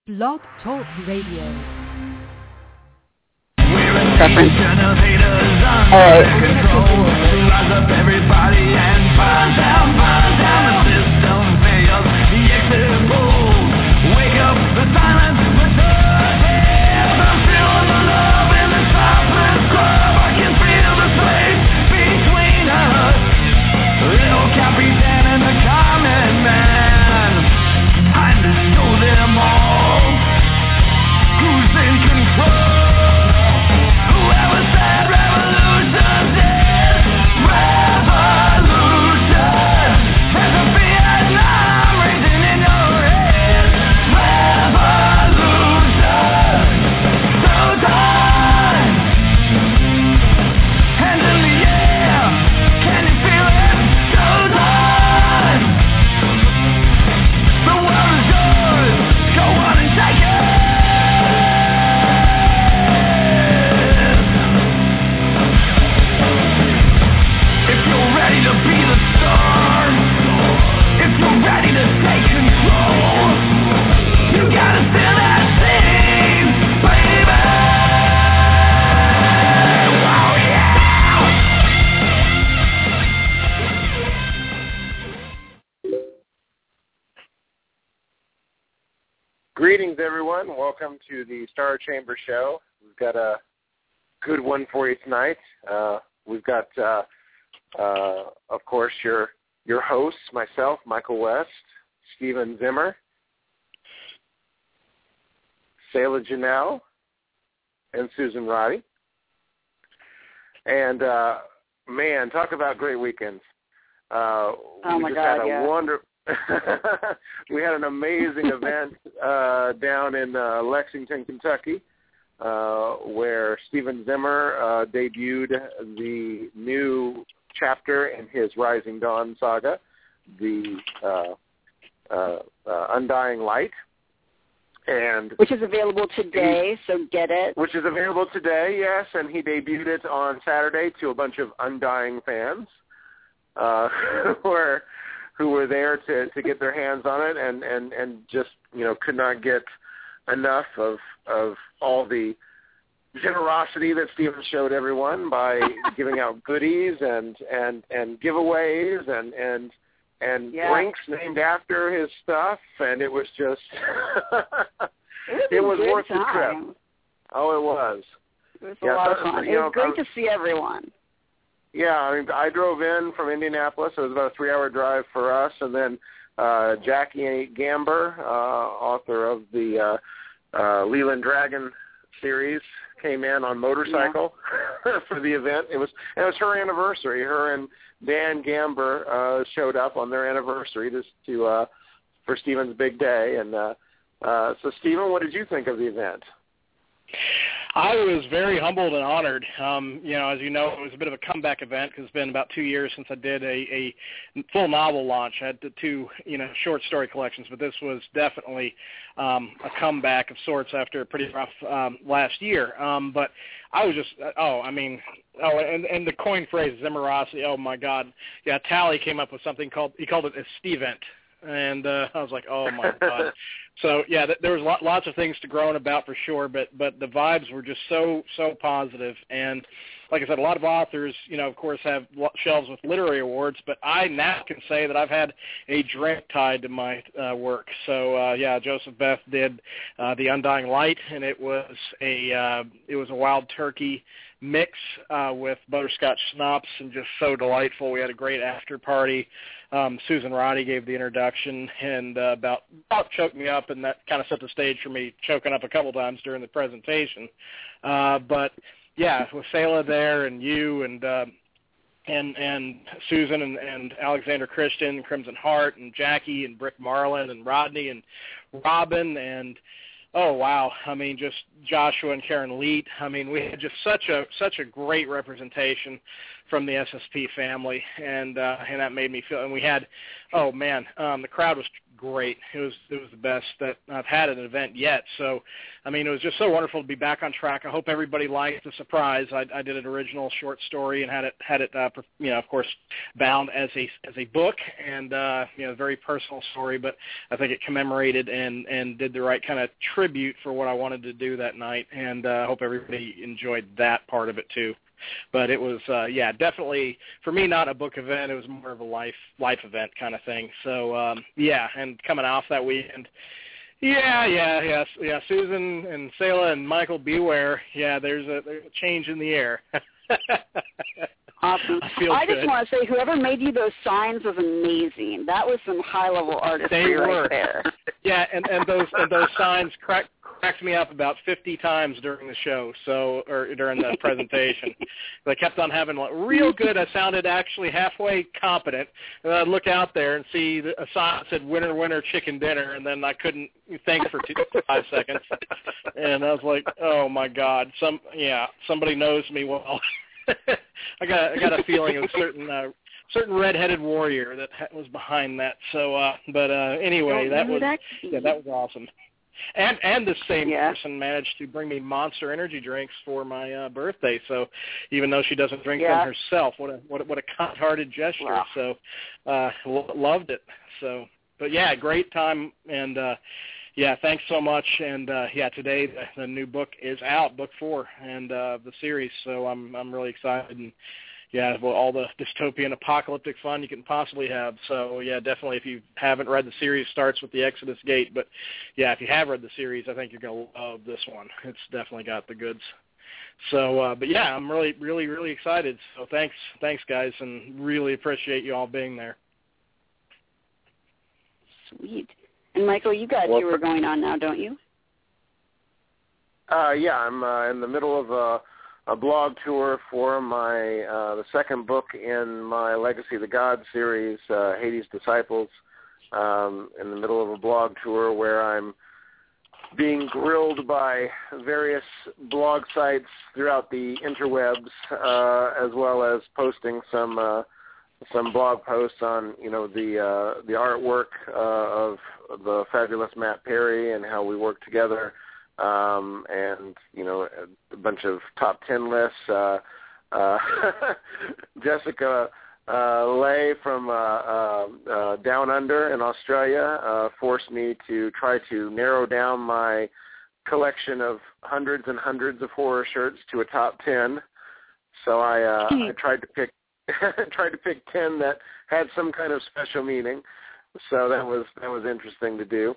Blog Talk Radio. Preference. Rise up everybody and burn down the system fails. The exit pulls. Wake up the silence. I'm feeling the love in the topless club. I can feel the space between us. Little Capitan and the common man. Time to show them all who's in control. Whoever said revolution did revolution. There's a Vietnam raging in your head. Revolution. So time. Hands in the air. Can you feel it? So time. The world is yours. Go on and take it. If you're ready to be the star, if you're ready to take control, you gotta feel that scene, baby. Oh yeah. Greetings, everyone. Welcome to the Star Chamber Show. We've got a good one for you tonight. We've got, of course, your hosts, myself, Michael West, Steven Zimmer, Selah Janelle, and Susan Roddy. And, man, talk about great weekends. We had an amazing event down in Lexington, Kentucky, where Steven Zimmer debuted the new chapter in his Rising Dawn saga, the Undying Light. Which is available today, so get it. Which is available today, yes, and he debuted it on Saturday to a bunch of Undying fans who were there to get their hands on it and just, could not get enough of all the generosity that Steven showed everyone by giving out goodies and giveaways and drinks named after his stuff, and it was just it was worth the trip. Oh, it was. It was a lot of fun. It was great to see everyone. Yeah, I mean, I drove in from Indianapolis. It was about a 3-hour drive for us, and then Jackie Gamber, author of the Leland Dragon series, came in on motorcycle for the event. It was her anniversary. Her and Dan Gamber showed up on their anniversary for Steven's big day. And so, Steven, what did you think of the event? I was very humbled and honored. As you know, it was a bit of a comeback event because it's been about 2 years since I did a full novel launch. I had the two, short story collections, but this was definitely a comeback of sorts after a pretty rough last year. But I was just, and the coin phrase, Zimmerosity, oh my God. Yeah, Tally came up with something he called it a Stevent. And I was like, oh, my God. So, yeah, there was lots of things to groan about for sure, but the vibes were just so positive. And like I said, a lot of authors, of course, have shelves with literary awards, but I now can say that I've had a drink tied to my work. So, Joseph Beth did The Undying Light, and it was a wild turkey mix with butterscotch schnapps and just so delightful. We had a great after party. Susan Roddy gave the introduction and about choked me up, and that kind of set the stage for me choking up a couple times during the presentation. But yeah, with Selah there and you and Susan and Alexander Christian, Crimson Heart, and Jackie and Brick Marlin and Rodney and Robin and oh wow, I mean just Joshua and Karen Leet. I mean we had just such a great representation from the SSP family, and that made me feel. And we had, the crowd was great. It was the best that I've had at an event yet. So, I mean, it was just so wonderful to be back on track. I hope everybody liked the surprise. I did an original short story and had it of course, bound as a book, and very personal story. But I think it commemorated and did the right kind of tribute for what I wanted to do that night. And I hope everybody enjoyed that part of it too. But it was, definitely, for me, not a book event. It was more of a life event kind of thing. So, and coming off that weekend, Susan and Selah and Michael, beware. Yeah, there's a change in the air. Awesome. I just want to say, whoever made you those signs was amazing. That was some high-level artistry right there. Yeah, and those signs cracked me up about 50 times during the show, or during the presentation. I kept on having real good. I sounded actually halfway competent, and I'd look out there and see a sign that said "Winner, winner, chicken dinner," and then I couldn't think for 5 seconds, and I was like, "Oh my God, somebody knows me well." I got a feeling of a certain red-headed warrior that was behind that. So, anyway, that was awesome. And the same person managed to bring me Monster energy drinks for my birthday. So, even though she doesn't drink them herself, what a kind-hearted gesture. Wow. So, loved it. So, but great time, and thanks so much. And today the new book is out, book 4, and the series. So I'm really excited, and all the dystopian apocalyptic fun you can possibly have. So definitely, if you haven't read the series, starts with the Exodus Gate. But if you have read the series, I think you're gonna love this one. It's definitely got the goods. So, I'm really, really, really excited. So thanks guys, and really appreciate you all being there. Sweet. And Michael, you got a tour going on now, don't you? I'm in the middle of a blog tour for my the second book in my Legacy of the Gods series, Hades Disciples. In the middle of a blog tour where I'm being grilled by various blog sites throughout the interwebs, as well as posting some blog posts on the artwork of the fabulous Matt Perry and how we work together, and a bunch of top 10 lists. Jessica Lay from Down Under in Australia forced me to try to narrow down my collection of hundreds and hundreds of horror shirts to a top 10. So I tried to pick 10 that had some kind of special meaning. So that was interesting to do.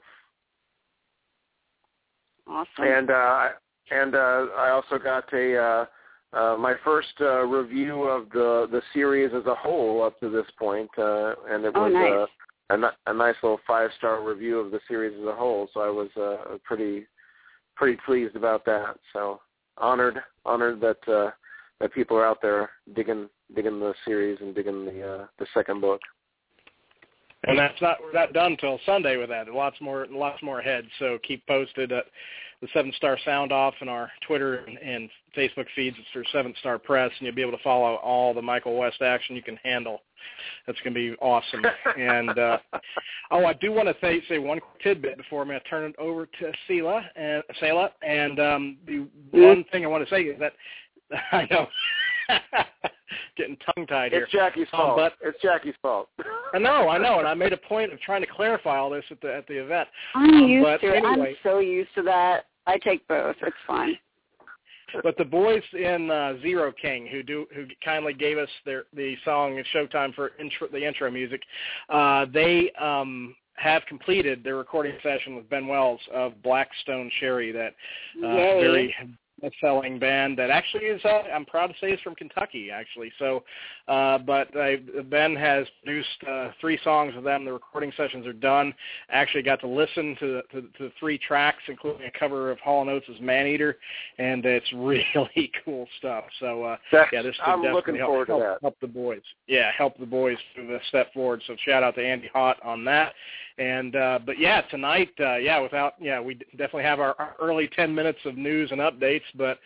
Awesome. And I also got my first review of the series as a whole up to this point, and it was nice. a nice little 5-star review of the series as a whole. So I was pretty pleased about that. So honored that people are out there digging the series and digging the second book. And we're not done till Sunday with that. Lots more ahead. So keep posted at the 7-Star Sound Off in our Twitter and Facebook feeds. It's for 7-Star Press, and you'll be able to follow all the Michael West action you can handle. That's going to be awesome. And I do want to say one tidbit before I'm going to turn it over to Selah. And the one thing I want to say is that I know. Getting tongue-tied here. It's Jackie's fault. It's Jackie's fault. I know, and I made a point of trying to clarify all this at the event. I'm used to it. I'm so used to that. I take both. It's fine. But the boys in Zero King, who kindly gave us the song Showtime for the intro music, they have completed their recording session with Ben Wells of Blackstone Cherry, that very selling band that actually is, I'm proud to say, is from Kentucky, actually. So, but Ben has produced 3 songs with them. The recording sessions are done. I actually got to listen to 3 tracks, including a cover of Hall & Oates' Man-Eater, and it's really cool stuff. So, this I'm looking forward to that. Help the boys. Yeah, help the boys move a step forward. So shout out to Andy Hott on that. And but yeah, tonight, we definitely have our early 10 minutes of news and updates. But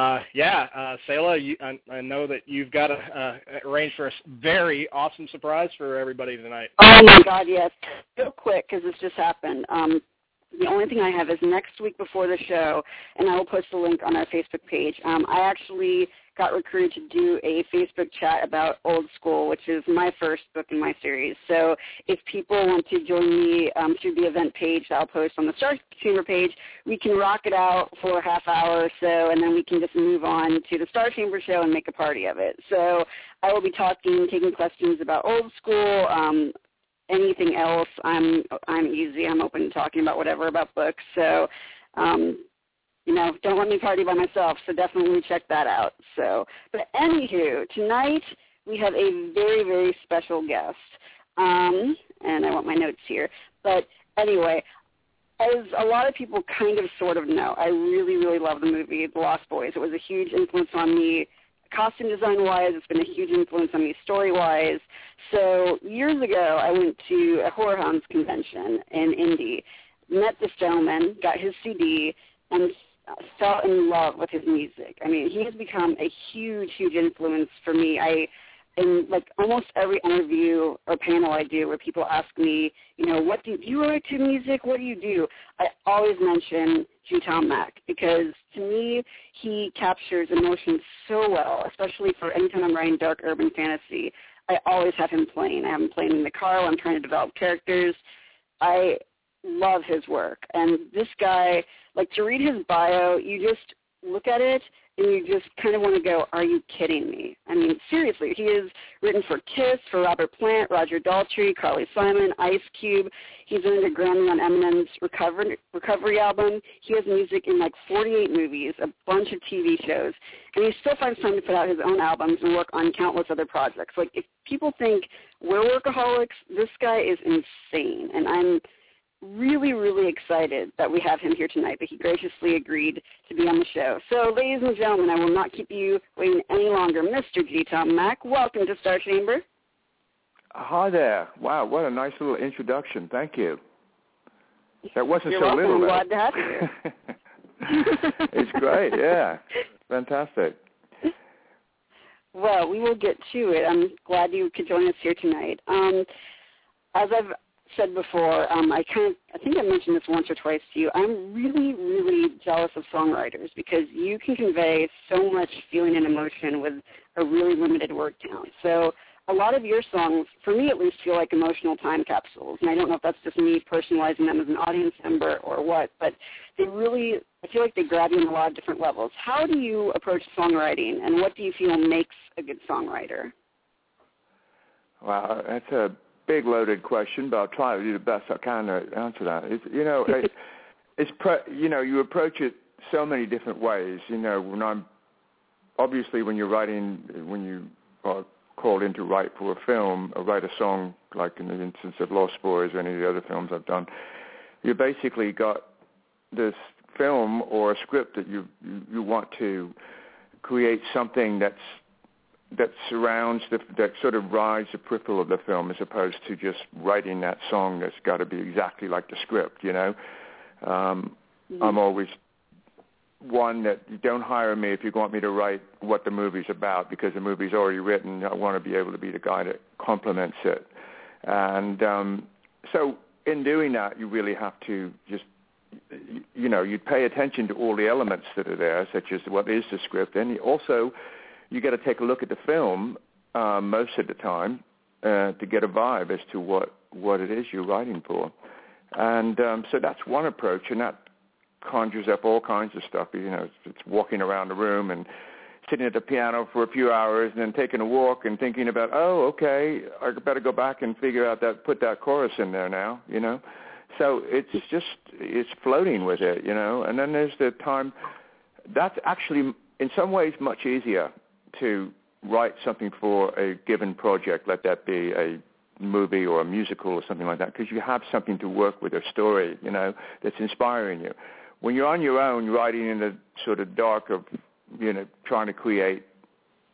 Selah, I know that you've got arranged for a very awesome surprise for everybody tonight. Oh my God, yes! Real quick, because this just happened. The only thing I have is next week before the show, and I will post a link on our Facebook page. I actually got recruited to do a Facebook chat about Old School, which is my first book in my series. So if people want to join me through the event page that I'll post on the Star Chamber page, we can rock it out for a half hour or so, and then we can just move on to the Star Chamber show and make a party of it. So I will be taking questions about Old School, anything else. I'm easy. I'm open to talking about whatever about books. So, don't let me party by myself. So definitely check that out. So, but anywho, tonight we have a very, very special guest. And I want my notes here. But anyway, as a lot of people kind of sort of know, I really, really love the movie The Lost Boys. It was a huge influence on me. Costume design-wise, it's been a huge influence on me story-wise. So years ago, I went to a Horror Hounds convention in Indy, met this gentleman, got his CD, and fell in love with his music. I mean, he has become a huge, huge influence for me. In like almost every interview or panel I do where people ask me, what do you write to music? What do you do? I always mention G. Tom Mack because to me he captures emotions so well, especially for anytime I'm writing dark urban fantasy. I always have him playing. I have him playing in the car while I'm trying to develop characters. I love his work. And this guy, like to read his bio, you just look at it and you just kind of want to go, are you kidding me? I mean, seriously, he has written for Kiss, for Robert Plant, Roger Daltrey, Carly Simon, Ice Cube. He's earned a Grammy on Eminem's Recovery album. He has music in like 48 movies, a bunch of TV shows, and he still finds time to put out his own albums and work on countless other projects. Like, if people think we're workaholics, this guy is insane, and I'm really, really excited that we have him here tonight, that he graciously agreed to be on the show. So, ladies and gentlemen, I will not keep you waiting any longer. Mr. G. Tom Mack, welcome to Star Chamber. Hi there. Wow, what a nice little introduction. Thank you. That wasn't You're so welcome. little. I'm glad to have you. It's great, yeah. Fantastic. Well, we will get to it. I'm glad you could join us here tonight. As I've said before, I think I mentioned this once or twice to you. I'm really, really jealous of songwriters because you can convey so much feeling and emotion with a really limited word count. So a lot of your songs, for me at least, feel like emotional time capsules. And I don't know if that's just me personalizing them as an audience member or what, but I feel like they grab you on a lot of different levels. How do you approach songwriting, and what do you feel makes a good songwriter? Wow, that's a big loaded question, but I'll try to do the best I can to answer that. You approach it so many different ways. When you're writing, when you are called in to write for a film or write a song, like in the instance of Lost Boys or any of the other films I've done, you basically got this film or a script that you want to create something that surrounds, that sort of rides the peripheral of the film, as opposed to just writing that song that's got to be exactly like the script, I'm always one that you don't hire me if you want me to write what the movie's about, because the movie's already written. I want to be able to be the guy that complements it. And so in doing that, you really have to just, you pay attention to all the elements that are there, such as what is the script, and also you got to take a look at the film most of the time to get a vibe as to what it is you're writing for. And so that's one approach, and that conjures up all kinds of stuff. It's walking around the room and sitting at the piano for a few hours and then taking a walk and thinking about, I better go back and figure out put that chorus in there now, So it's floating with it, And then there's the time. That's actually, in some ways, much easier to write something for a given project, let that be a movie or a musical or something like that, because you have something to work with, a story, that's inspiring you. When you're on your own, writing in the sort of dark of, trying to create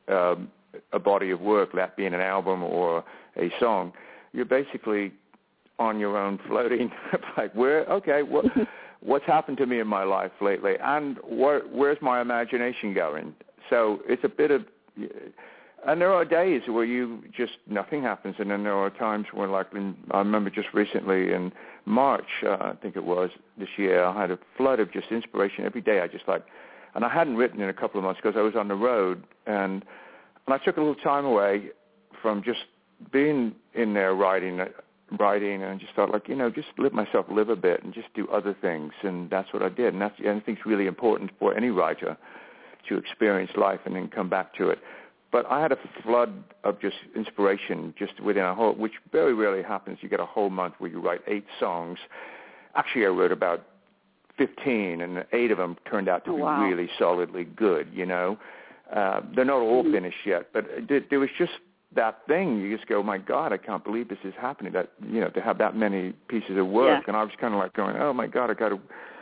a body of work, that being an album or a song, you're basically on your own floating, like what's happened to me in my life lately, and where's my imagination going? So it's a bit of, and there are days where nothing happens, and then there are times where, like, I remember just recently in March, I think it was this year, I had a flood of just inspiration every day. And I hadn't written in a couple of months because I was on the road, and I took a little time away from just being in there writing, and just thought, like, just let myself live a bit and just do other things, and that's what I did. And I think it's really important for any writer to experience life and then come back to it. But I had a flood of just inspiration just within which very rarely happens. You get a whole month where you write 8 songs. Actually, I wrote about 15, and 8 of them turned out to be really solidly good, They're not all finished yet, but there was just that thing. You just go, my God, I can't believe this is happening, that, to have that many pieces of work. Yeah. And I was kind of like going, oh, my God, I got to,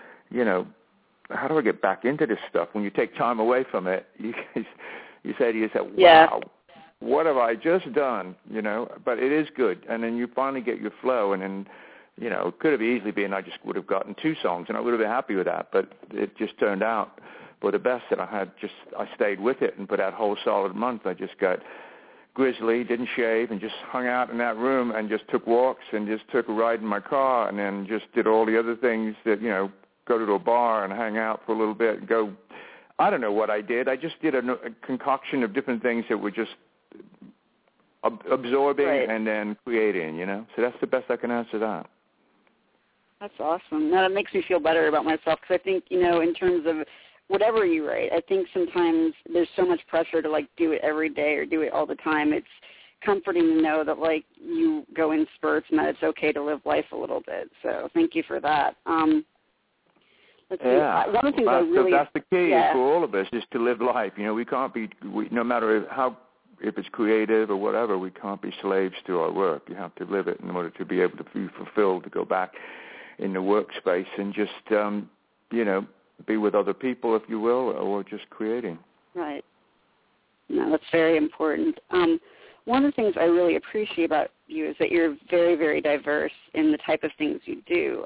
how do I get back into this stuff? When you take time away from it, you say to yourself, wow, what have I just done? But it is good. And then you finally get your flow, and then, it could have easily been I just would have gotten 2 songs, and I would have been happy with that. But it just turned out for the best that I stayed with it, and for that whole solid month, I just got grizzly, didn't shave, and just hung out in that room and just took walks and just took a ride in my car, and then just did all the other things that, go to a bar and hang out for a little bit and go. I don't know what I did. I just did a concoction of different things that were just absorbing and then creating, So that's the best I can answer that. That's awesome. Now, that makes me feel better about myself, because I think, in terms of whatever you write, I think sometimes there's so much pressure to, like, do it every day or do it all the time. It's comforting to know that, like, you go in spurts and that it's okay to live life a little bit. So thank you for that. Let's see. One of the things that's the key for all of us, is to live life. We can't be, no matter if it's creative or whatever, we can't be slaves to our work. You have to live it in order to be able to be fulfilled, to go back in the workspace and just, be with other people, if you will, or just creating. Right. No, that's very important. One of the things I really appreciate about you is that you're very, very diverse in the type of things you do.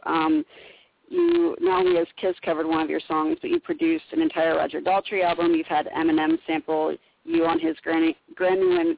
You not only has Kiss covered one of your songs, but you produced an entire Roger Daltrey album. You've had Eminem sample you on his Grammy-winning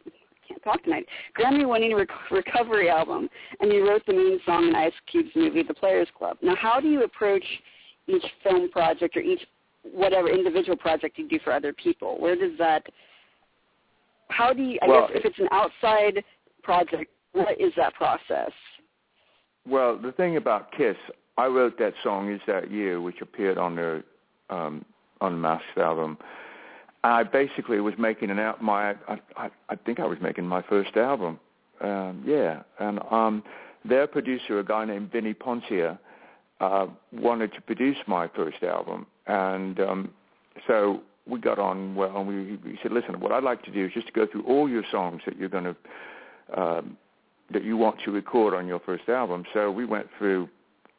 recovery album, and you wrote the main song in Ice Cube's movie, The Players Club. Now, how do you approach each film project or each whatever individual project you do for other people? Where does that, how do you, I guess if it's an outside project, what is that process? Well, the thing about Kiss, I wrote that song, Is That You, which appeared on the Unmasked album. I basically was making I think I was making my first album. And their producer, a guy named Vinny Poncia, wanted to produce my first album. And so we got on well, and we said, listen, what I'd like to do is just to go through all your songs that you're going to, that you want to record on your first album. So we went through,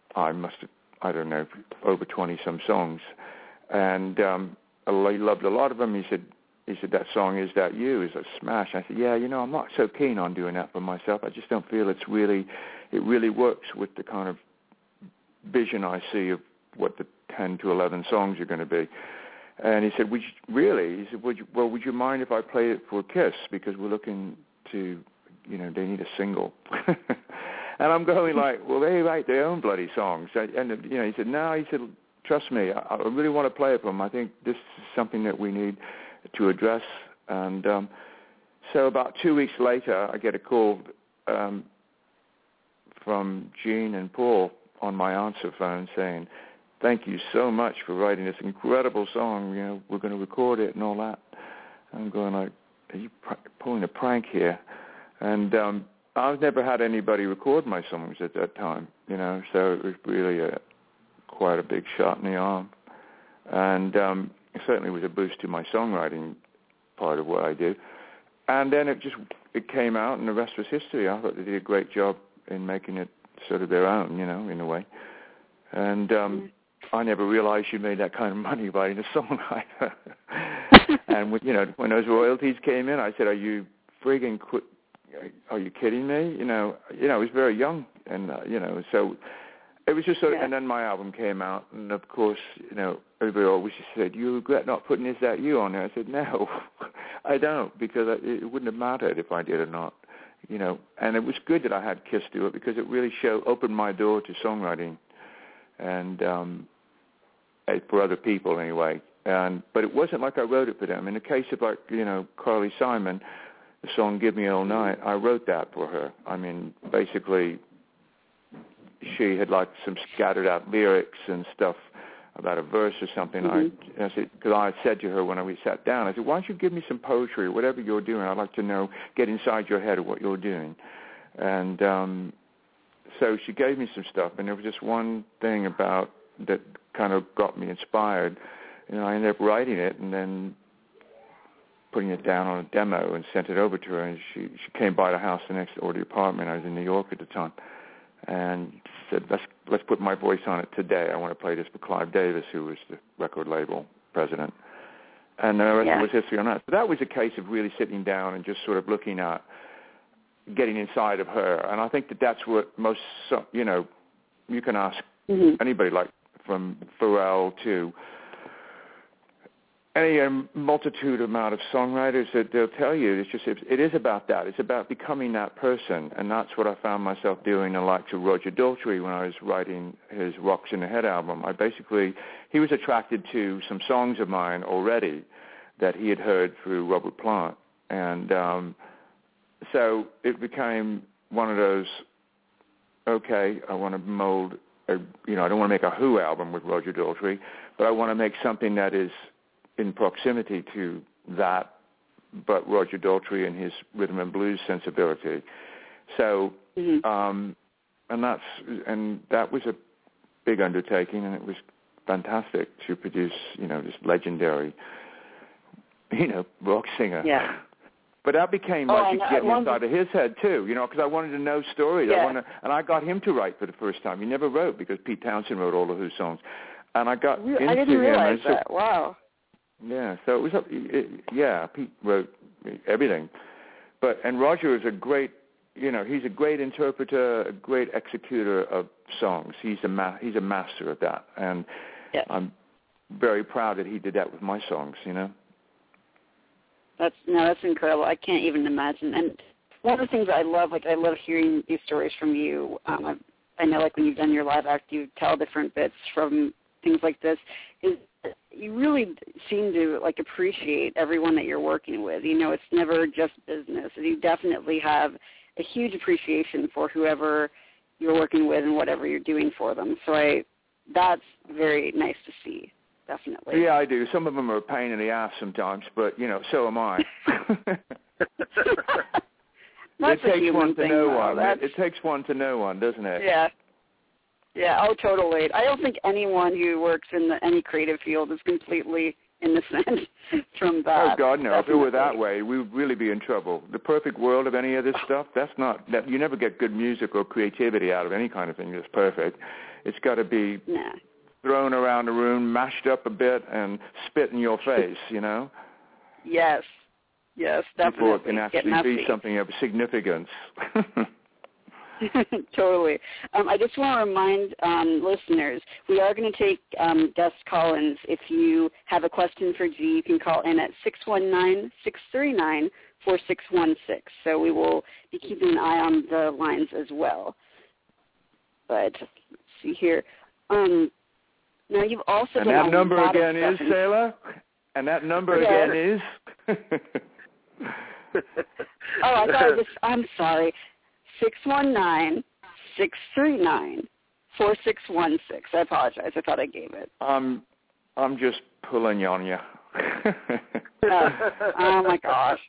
over 20-some songs. And he loved a lot of them. He said, that song, Is That You, is a smash. I said, yeah, I'm not so keen on doing that for myself. I just don't feel it really works with the kind of vision I see of what the 10 to 11 songs are going to be. And he said, would you mind if I play it for Kiss? Because we're looking to, they need a single. And I'm going like, well, they write their own bloody songs. And he said, no, trust me, I really want to play it for them. I think this is something that we need to address. And so about 2 weeks later, I get a call from Gene and Paul on my answer phone saying, thank you so much for writing this incredible song. We're going to record it and all that. I'm going like, are you pulling a prank here? And I've never had anybody record my songs at that time, so it was really quite a big shot in the arm. And it certainly was a boost to my songwriting part of what I do. And then it came out, and the rest was history. I thought they did a great job in making it sort of their own, in a way. And I never realized you made that kind of money writing a song either. And when those royalties came in, I said, are you friggin' are you kidding me? I was very young, and so it was just sort of. And then my album came out, and of course, everybody always said, "You regret not putting Is That You on there?" I said, "No, I don't, because it wouldn't have mattered if I did or not." And it was good that I had Kiss do it, because it really opened my door to songwriting, and for other people anyway. But it wasn't like I wrote it for them. In the case of Carly Simon, the song "Give Me All Night," I wrote that for her. I mean, basically, she had some scattered out lyrics and stuff about a verse or something. Mm-hmm. I said, because I said to her when we sat down, I said, "Why don't you give me some poetry or whatever you're doing? I'd like to get inside your head of what you're doing." And so she gave me some stuff, and there was just one thing about that kind of got me inspired. I ended up writing it and then putting it down on a demo and sent it over to her. And she came by the house next door to the apartment. I was in New York at the time, and said, "Let's put my voice on it today. I want to play this for Clive Davis, who was the record label president." And the rest was history on that. So that was a case of really sitting down and just sort of looking at getting inside of her. And I think that's what most, you can ask anybody, like from Pharrell to any multitude amount of songwriters, that they'll tell you it is about that. It's about becoming that person, and that's what I found myself doing. And like to Roger Daltrey when I was writing his Rocks in the Head album, he was attracted to some songs of mine already that he had heard through Robert Plant, and so it became one of those. Okay, I want to mold. I don't want to make a Who album with Roger Daltrey, but I want to make something that is in proximity to that, but Roger Daltrey and his rhythm and blues sensibility. So, and that was a big undertaking, and it was fantastic to produce, this legendary, rock singer. Yeah. But that became getting inside of his head too, because I wanted to know stories. Yeah. And I got him to write for the first time. He never wrote, because Pete Townsend wrote all of his songs, and I got into him. I didn't realize that. Wow. Yeah, so it was Pete wrote everything, and Roger is a great, he's a great interpreter, a great executor of songs. He's a master of that, and I'm very proud that he did that with my songs. That's incredible. I can't even imagine. And one of the things I love hearing these stories from you. I know, when you've done your live act, you tell different bits from things like this. Is you really seem to appreciate everyone that you're working with. It's never just business. You definitely have a huge appreciation for whoever you're working with and whatever you're doing for them. So that's very nice to see. Definitely. Yeah, I do. Some of them are a pain in the ass sometimes, but so am I. It takes one to know one. It takes one to know one, doesn't it? Yeah. Yeah, totally. I don't think anyone who works in any creative field is completely innocent from that. Oh, God, no. Definitely. If it were that way, we would really be in trouble. The perfect world of any of this stuff, you never get good music or creativity out of any kind of thing that's perfect. It's got to be thrown around the room, mashed up a bit, and spit in your face, Yes, definitely. Before it can actually be something of significance. Totally. I just want to remind listeners, we are going to take guest call-ins. If you have a question for G, you can call in at 619-639-4616. So we will be keeping an eye on the lines as well. But let's see here. Now you've also and that number again is, Sailor? And that number again is? I thought I'm sorry. 619-639-4616. I apologize. I thought I gave it. I'm just pulling on you. Oh my gosh.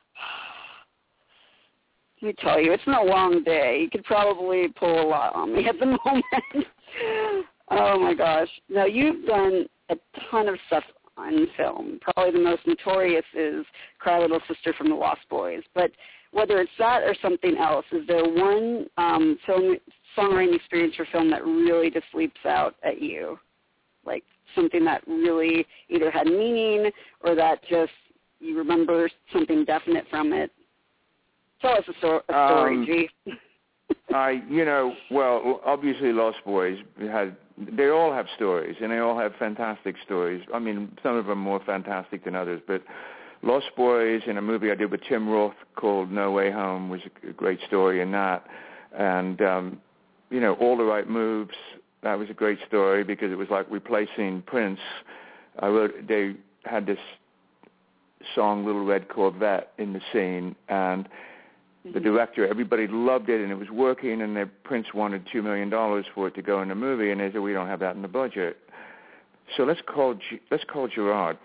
Let me tell you, it's been a long day. You could probably pull a lot on me at the moment. Oh my gosh. Now you've done a ton of stuff on film. Probably the most notorious is Cry Little Sister from the Lost Boys. But whether it's that or something else, is there one songwriting experience for film that really just leaps out at you? Like something that really either had meaning or that just you remember something definite from it? Tell us a story, G. Well, obviously Lost Boys they all have stories, and they all have fantastic stories. I mean, some of them more fantastic than others, but Lost Boys, in a movie I did with Tim Roth called No Way Home, was a great story in that. And, All the Right Moves, that was a great story because it was like replacing Prince. They had this song, Little Red Corvette, in the scene, and the director, everybody loved it, and it was working, and Prince wanted $2 million for it to go in the movie, and they said, we don't have that in the budget. So let's call Gerard.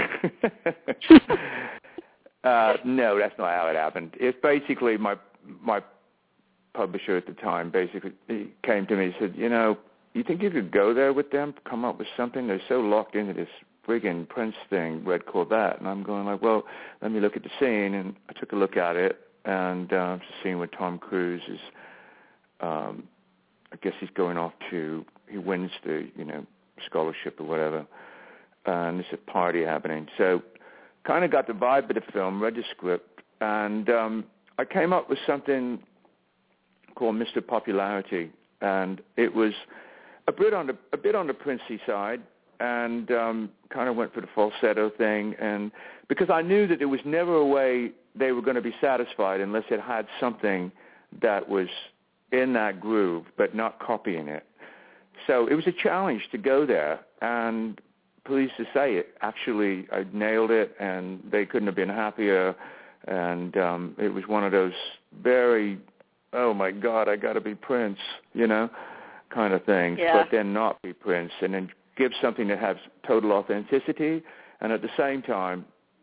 No, that's not how it happened. It's basically my publisher at the time basically he came to me and said, you think you could go there with them, come up with something? They're so locked into this friggin' Prince thing, Red Corvette. And I'm going like, well, let me look at the scene. And I took a look at it, and it's a scene where Tom Cruise is, I guess he's going off he wins the, scholarship or whatever. And there's a party happening. So kind of got the vibe of the film, read the script, and I came up with something called Mr. Popularity, and it was a bit on the Princey side, and kind of went for the falsetto thing, and because I knew that there was never a way they were going to be satisfied unless it had something that was in that groove, but not copying it. So it was a challenge to go there, and pleased to say it. Actually, I nailed it, and they couldn't have been happier, and it was one of those very, oh my God, I got to be Prince, kind of things, but then not be Prince, and then give something that has total authenticity, and at the same time,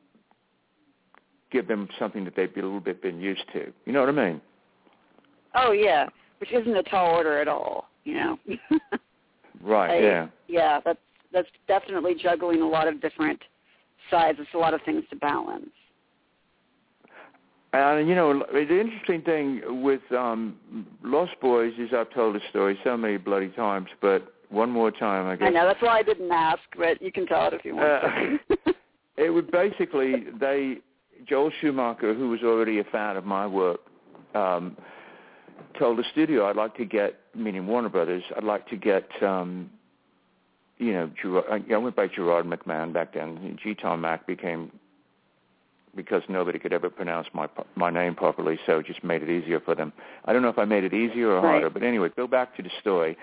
give them something that they've a little bit been used to. You know what I mean? Oh, yeah, which isn't a tall order at all, Right, yeah. Yeah, that's definitely juggling a lot of different sides. It's a lot of things to balance. And, the interesting thing with Lost Boys is I've told the story so many bloody times, but one more time, I guess. I know, that's why I didn't ask, but you can tell it if you want to. It would basically, Joel Schumacher, who was already a fan of my work, told the studio, I'd like to get, meaning Warner Brothers, I'd like to get, Gerard, I went by Gerard McMahon back then. G-Tom Mac became, because nobody could ever pronounce my name properly, so it just made it easier for them. I don't know if I made it easier or harder, but anyway, go back to the story.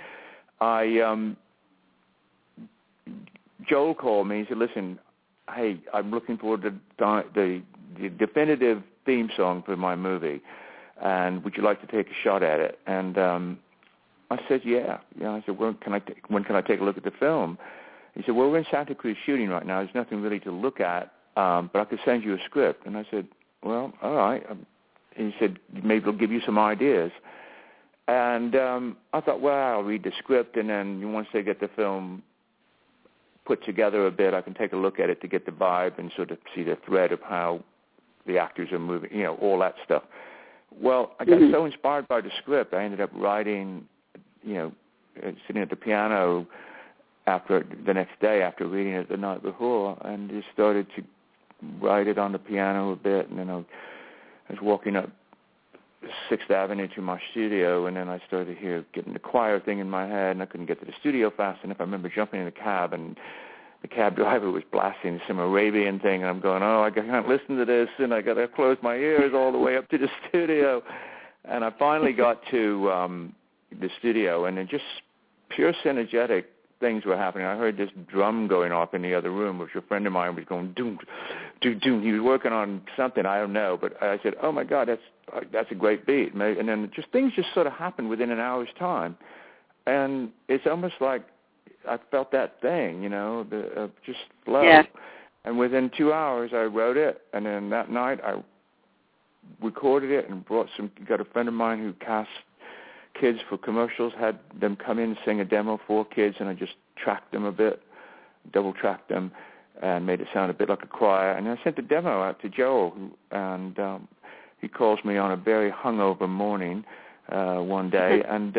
Joel called me. He said, listen, hey, I'm looking for the definitive theme song for my movie, and would you like to take a shot at it? And I said, yeah. I said, when can I take a look at the film? He said, well, we're in Santa Cruz shooting right now. There's nothing really to look at, but I could send you a script. And I said, well, all right. He said, maybe we'll give you some ideas. And I thought, well, I'll read the script, and then once they get the film put together a bit, I can take a look at it to get the vibe and sort of see the thread of how the actors are moving, all that stuff. Well, I got so inspired by the script, I ended up writing, sitting at the piano the next day after reading it the night before, and just started to write it on the piano a bit, and then I was walking up 6th Avenue to my studio, and then I started getting the choir thing in my head, and I couldn't get to the studio fast enough. I remember jumping in the cab, and the cab driver was blasting some Arabian thing, and I'm going, I can't listen to this, and I got to close my ears all the way up to the studio. And I finally got to the studio, and then just pure synergetic things were happening. I heard this drum going off in the other room, which a friend of mine was going, doom, doom, doom. He was working on something, I don't know, but I said, oh, my God, that's a great beat. And then things just sort of happened within an hour's time. And it's almost like I felt that thing, just flow. Yeah. And within 2 hours, I wrote it. And then that night, I recorded it and got a friend of mine who cast kids for commercials, had them come in and sing a demo for kids, and I just tracked them a bit, double-tracked them, and made it sound a bit like a choir. And I sent the demo out to Joel, and he calls me on a very hungover morning one day, and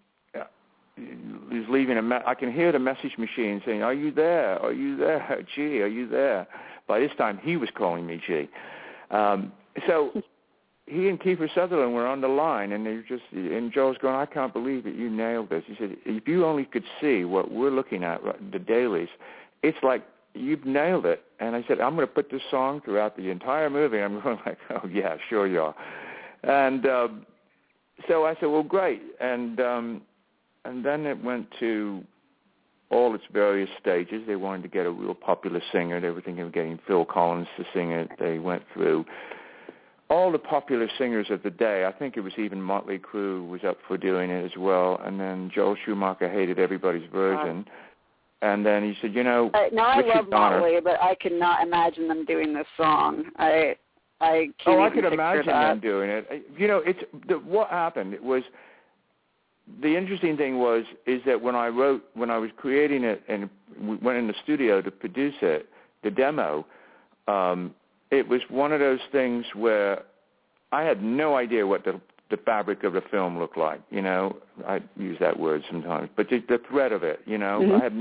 he's leaving I can hear the message machine saying, are you there? Are you there? Gee, are you there? By this time, he was calling me G. So he and Kiefer Sutherland were on the line, and and Joel's going, I can't believe it, you nailed this. He said, if you only could see what we're looking at, the dailies, it's like you've nailed it. And I said, I'm going to put this song throughout the entire movie. I'm going like, oh yeah, sure you are. And so I said, well, great. And then it went to all its various stages. They wanted to get a real popular singer. They were thinking of getting Phil Collins to sing it. They went through all the popular singers of the day. I think it was even Motley Crue was up for doing it as well. And then Joel Schumacher hated everybody's version. And then he said, now I love Motley, but I could not imagine them doing this song. I can't I could imagine them doing it. What happened was, the interesting thing is that when I was creating it and we went in the studio to produce it, the demo, it was one of those things where I had no idea what the fabric of the film looked like. I use that word sometimes, but the thread of it, Mm-hmm. I have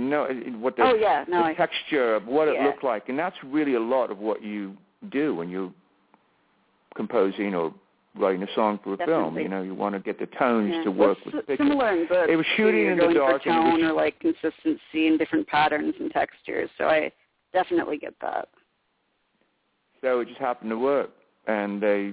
the texture of what it looked like, and that's really a lot of what you do when you're composing or writing a song for a film. You want to get the tones to work with the picture. Similar in books. It was shooting in the dark. For tone or like consistency and different patterns and textures. So I definitely get that. So it just happened to work, and I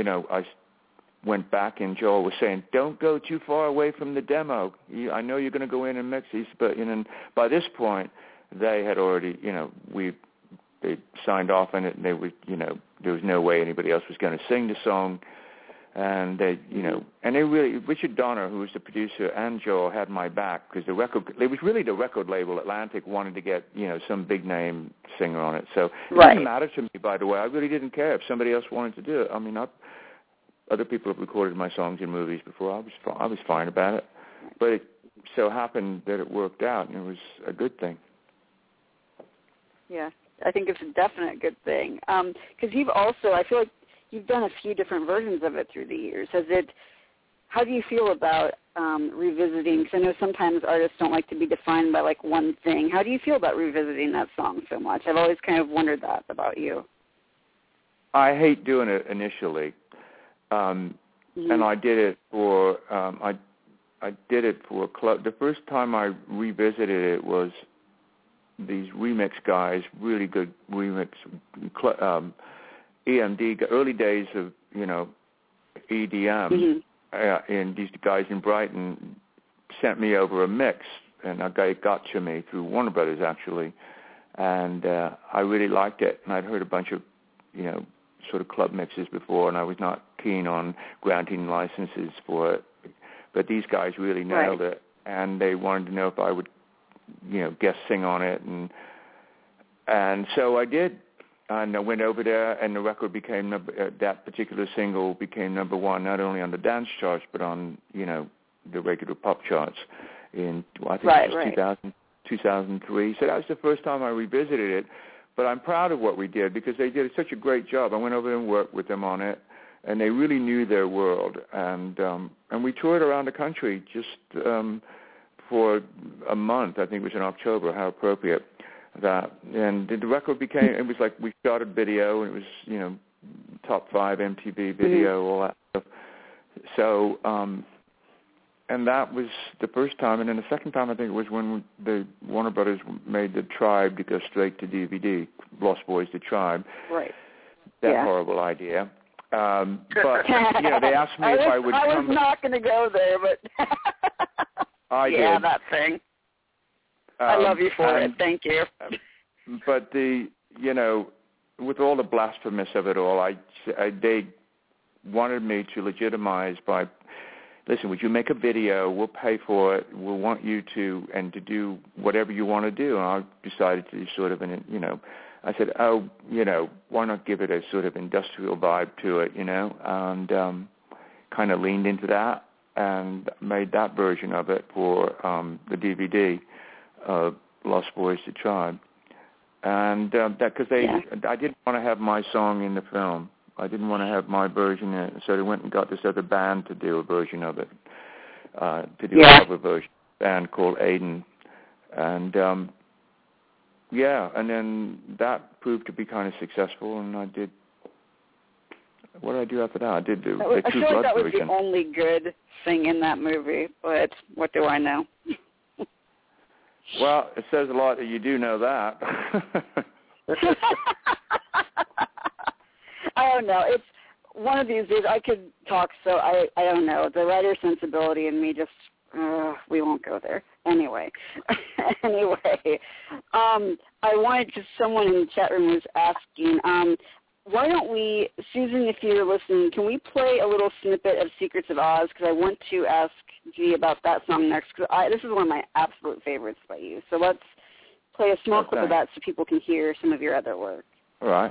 went back, and Joel was saying, "Don't go too far away from the demo. I know you're going to go in and mix these, but by this point, they had already, they signed off on it, and they were, there was no way anybody else was going to sing the song." And they really, Richard Donner, who was the producer, and Joel had my back, because it was really the record label, Atlantic, wanted to get, some big name singer on it. So it didn't matter to me, by the way. I really didn't care if somebody else wanted to do it. I mean, other people have recorded my songs in movies before. I was fine about it. But it so happened that it worked out, and it was a good thing. Yeah, I think it's a definite good thing. Because I feel like you've done a few different versions of it through the years. How do you feel about revisiting? Because I know sometimes artists don't like to be defined by like one thing. How do you feel about revisiting that song so much? I've always kind of wondered that about you. I hate doing it initially, and I did it for I did it for a club. The first time I revisited it was these remix guys, really good remix. EMD, early days of, EDM, and these guys in Brighton sent me over a mix, and a guy got to me through Warner Brothers, actually, and I really liked it, and I'd heard a bunch of, sort of club mixes before, and I was not keen on granting licenses for it, but these guys really nailed it, and they wanted to know if I would, guest sing on it, and so I did. And I went over there, and the record became that particular single became number one, not only on the dance charts, but on the regular pop charts in I think it was 2003. So that was the first time I revisited it. But I'm proud of what we did because they did such a great job. I went over and worked with them on it, and they really knew their world. And we toured around the country just for a month. I think it was in October. How appropriate. That and the record became, it was like we shot a video, and it was top 5 MTV video, all that stuff. So and that was the first time, and then the second time I think it was when the Warner Brothers made The Tribe to go straight to DVD, Lost Boys The Tribe. Right. That horrible idea. But they asked me if I would come. I was not going to go there, but I did. Yeah, that thing. I love you for it. Thank you. But with all the blasphemous of it all, they wanted me to legitimize by, listen, would you make a video? We'll pay for it. We'll want you to do whatever you want to do. And I decided to sort of, I said, why not give it a sort of industrial vibe to it, and kind of leaned into that and made that version of it for the DVD. Lost Boys The Tribe, and that because I didn't want to have my song in the film. I didn't want to have my version in it, so they went and got this other band to do a version of it, to do a cover version, band called Aiden, and and then that proved to be kind of successful, and I did What did I do after that? I did do I True feel like Blood that was Weekend. the only good thing in that movie, but what do I know? Well, it says a lot that you do know that. I don't know. It's one of these days I could talk, so I don't know. The writer sensibility in me just, we won't go there. Anyway, I wanted to, someone in the chat room was asking, why don't we, Susan, if you're listening, can we play a little snippet of Secrets of Oz? Because I want to ask G about that song next. Because this is one of my absolute favorites by you. So let's play a small clip of that so people can hear some of your other work. All right.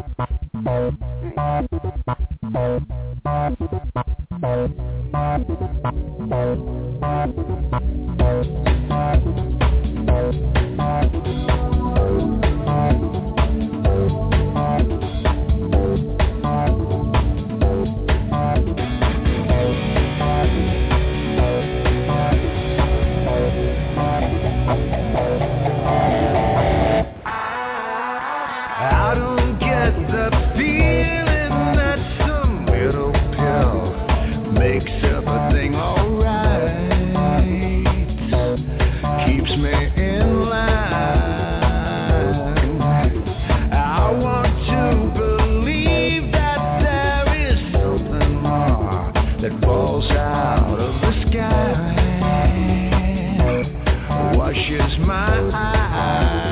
I don't get the feeling that some little pill makes everything alright, keeps me in line. I want to believe that there is something more that falls out of the sky, washes my eyes.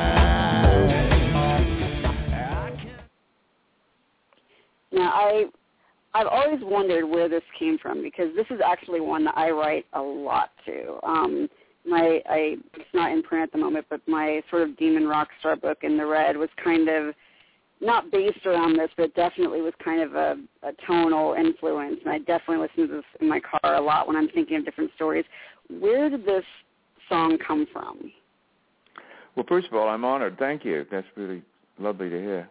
Now, I've always wondered where this came from, because this is actually one that I write a lot to. It's not in print at the moment, but my sort of demon rock star book in the red was kind of not based around this, but definitely was kind of a tonal influence, and I definitely listen to this in my car a lot when I'm thinking of different stories. Where did this song come from? Well, first of all, I'm honored. Thank you. That's really lovely to hear.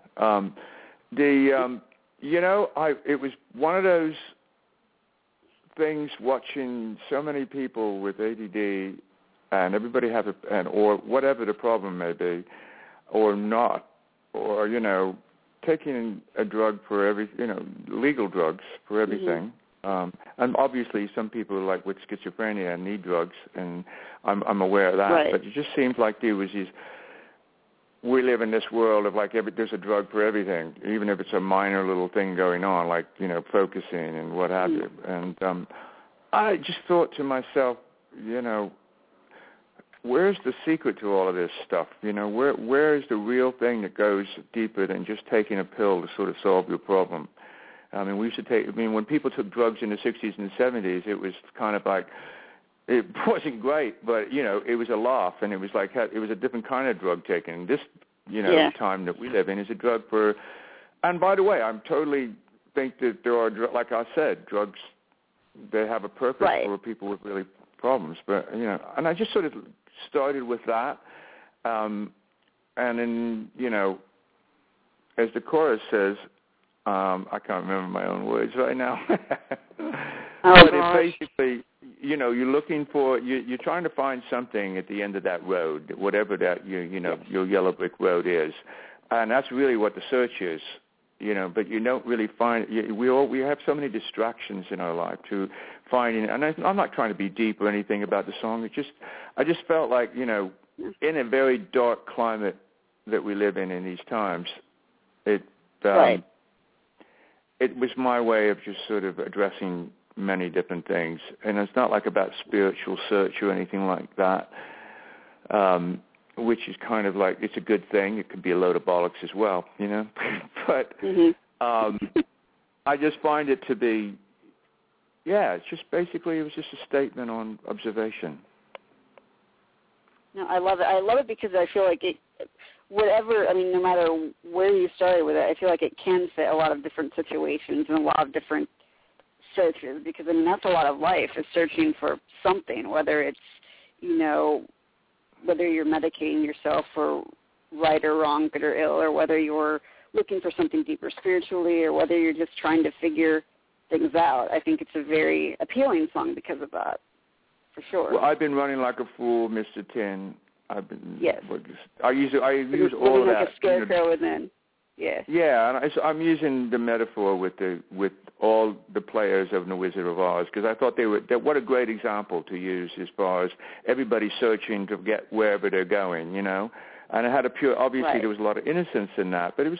It was one of those things, watching so many people with ADD, and everybody have or whatever the problem may be, or not, or taking a drug for legal drugs for everything. Mm-hmm. And obviously, some people like with schizophrenia need drugs, and I'm aware of that. Right. But it just seems like there was these. We live in this world of there's a drug for everything, even if it's a minor little thing going on, like, focusing and what have you. And I just thought to myself, where's the secret to all of this stuff? Where is the real thing that goes deeper than just taking a pill to sort of solve your problem? I mean, when people took drugs in the 60s and 70s, it was kind of like, it wasn't great, but, it was a laugh, and it was like, it was a different kind of drug taking. This, time that we live in is a drug for, and by the way, I totally think that there are, like I said, drugs, they have a purpose for people with really problems, but, and I just sort of started with that, and then, as the chorus says, I can't remember my own words right now, but it basically, you're looking for, you're trying to find something at the end of that road, whatever that, your yellow brick road is. And that's really what the search is, but you don't really find, we have so many distractions in our life to finding, and I'm not trying to be deep or anything about the song. I just felt like, in a very dark climate that we live in these times, it was my way of just sort of addressing many different things, and it's not like about spiritual search or anything like that, which is kind of like, it's a good thing. It could be a load of bollocks as well, but I just find it to be, it's just basically, it was just a statement on observation. No, I love it. I love it because I feel like no matter where you started with it, I feel like it can fit a lot of different situations and a lot of different searches, because that's a lot of life, is searching for something, whether it's whether you're medicating yourself for right or wrong, good or ill, or whether you're looking for something deeper spiritually, or whether you're just trying to figure things out. I think it's a very appealing song because of that, for sure. Well, I've been running like a fool, Mr. Tin. I've been. Yes. I use all of that. Like a scarecrow within. Yeah. Yeah, and I'm using the metaphor with all the players of The Wizard of Oz because I thought what a great example to use as far as everybody searching to get wherever they're going, you know. And it had obviously right. there was a lot of innocence in that, but it was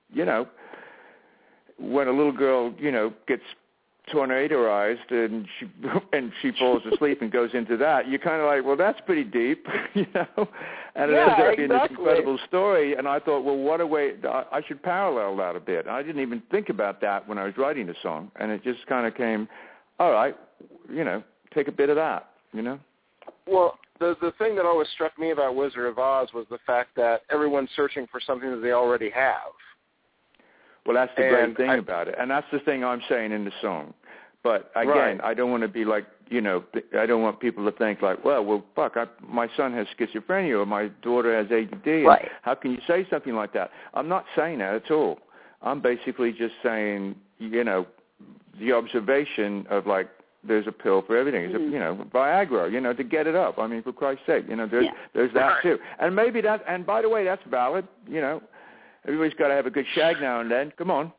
when a little girl, gets tornadoized and she falls asleep and goes into that, you're kind of like, well, that's pretty deep, And it ends up being this incredible story. And I thought, well, what a way, I should parallel that a bit. I didn't even think about that when I was writing the song. And it just kind of came, all right, take a bit of that, Well, the thing that always struck me about Wizard of Oz was the fact that everyone's searching for something that they already have. Well, that's the great thing about it. And that's the thing I'm saying in the song. But, again, I don't want to be like, I don't want people to think like, well, fuck, my son has schizophrenia or my daughter has ADD. Right. How can you say something like that? I'm not saying that at all. I'm basically just saying, the observation of, like, there's a pill for everything. It's Viagra, to get it up. I mean, for Christ's sake, there's that too. And maybe that, and by the way, that's valid, Everybody's got to have a good shag now and then. Come on.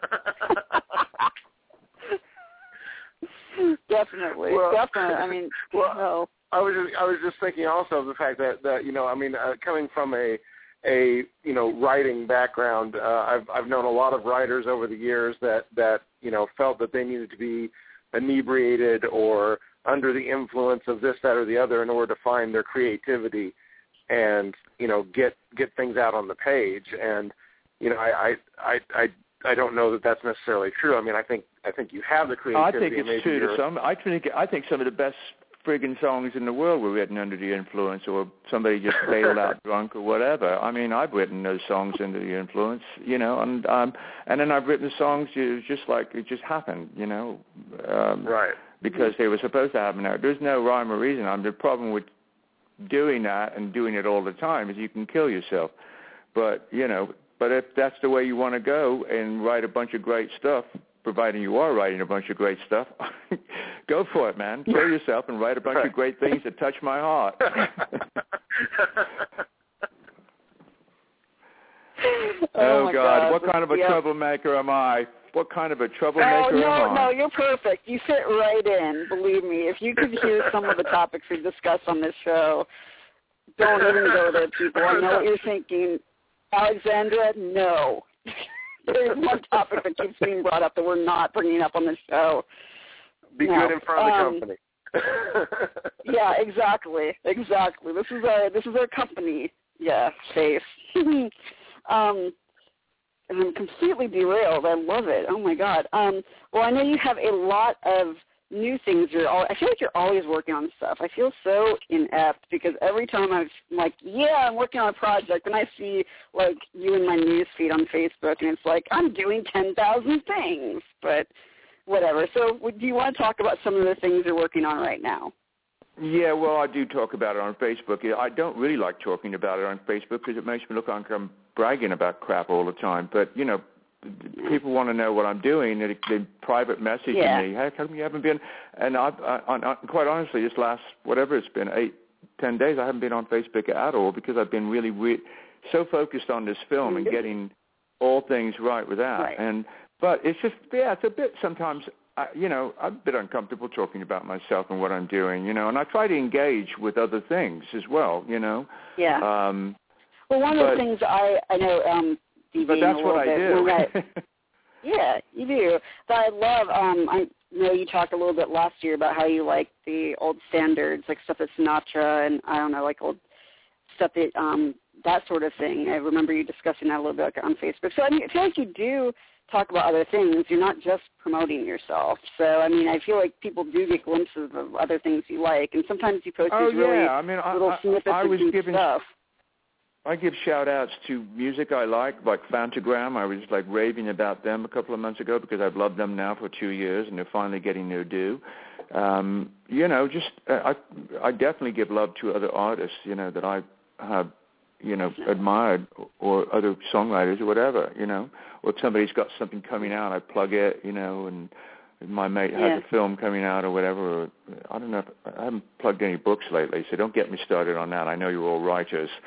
Definitely. I mean, no. I was just thinking also of the fact that coming from a writing background, I've known a lot of writers over the years that felt that they needed to be inebriated or under the influence of this, that, or the other in order to find their creativity and get things out on the page. And I don't know that that's necessarily true. I mean, I think you have the creativity. I think it's true to some. I think some of the best friggin' songs in the world were written under the influence, or somebody just bailed out drunk or whatever. I mean, I've written those songs under the influence, and then I've written songs just like it just happened, right? Because they were supposed to happen. Now, there's no rhyme or reason. The problem with doing that and doing it all the time is you can kill yourself. But if that's the way you want to go and write a bunch of great stuff, providing you are writing a bunch of great stuff, go for it, man. Kill yourself and write a bunch of great things that touch my heart. Oh, God. What kind of a troublemaker am I? What kind of a troublemaker am I? No, you're perfect. You fit right in, believe me. If you could hear some of the topics we discuss on this show, don't even go there, people. I know what you're thinking. Alexandra, no. There's one topic that keeps being brought up that we're not bringing up on the show. Be good in front of the company. Yeah, exactly. This is our company. Yeah, safe. And I'm completely derailed. I love it. Oh my God. Well, I know you have a lot of new things. I feel like you're always working on stuff. I feel so inept because every time I'm like, I'm working on a project, and I see like you in my news feed on Facebook, and it's like I'm doing 10,000 things. But whatever. So, do you want to talk about some of the things you're working on right now? Yeah, well, I do talk about it on Facebook. I don't really like talking about it on Facebook because it makes me look like I'm bragging about crap all the time. But, people want to know what I'm doing. They private message me, hey, how come you haven't been? And quite honestly, this last, whatever it's been, 8-10 days, I haven't been on Facebook at all because I've been really so focused on this film and getting all things right with that. Right. But it's just, it's a bit sometimes, I'm a bit uncomfortable talking about myself and what I'm doing, and I try to engage with other things as well, Yeah. Well, one of the things I know, but that's what I do. Yeah, you do. But I love, I know you talked a little bit last year about how you like the old standards, like stuff at Sinatra and, I don't know, like old stuff that sort of thing. I remember you discussing that a little bit on Facebook. So, I mean, I feel like you do talk about other things. You're not just promoting yourself. So, I mean, I feel like people do get glimpses of other things you like, and sometimes you post these really little snippets of deep stuff. I give shout-outs to music I like Fantagram. I was, raving about them a couple of months ago because I've loved them now for 2 years, and they're finally getting their due. I definitely give love to other artists, that I have, admired, or other songwriters or whatever, or somebody's got something coming out, I plug it, and my mate has a film coming out or whatever. Or, I don't know. I haven't plugged any books lately, so don't get me started on that. I know you're all writers.